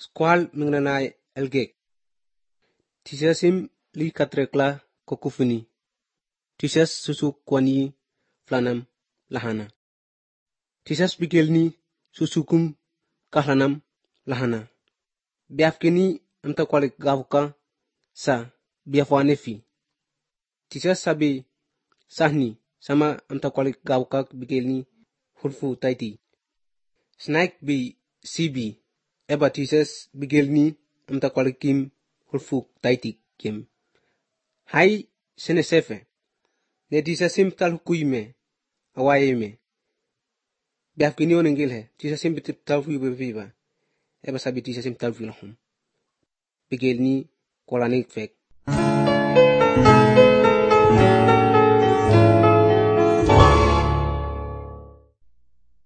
squal mengenai elgek. Tisasim li katrekla kokufuni. Tisas susuk kwani flanam lahana. Tisas bigelni susukum kahlanam lahana. Biafkini amta kwalik gavuka sa biafwanefi. Tisas sabi sahni sama amta kwalik gavuka bigelni hulfu taiti. Snaik bi sibi eba tisas bigelni amta kwalikim hulfu taiti kim. Hai sene sefe. Ne tisasim tal hukuime awaime. Biafkini onengil he. Tisasim bitip tal viva. Eba sabi tisasim tal vilahum. Bigelni kolanik fek.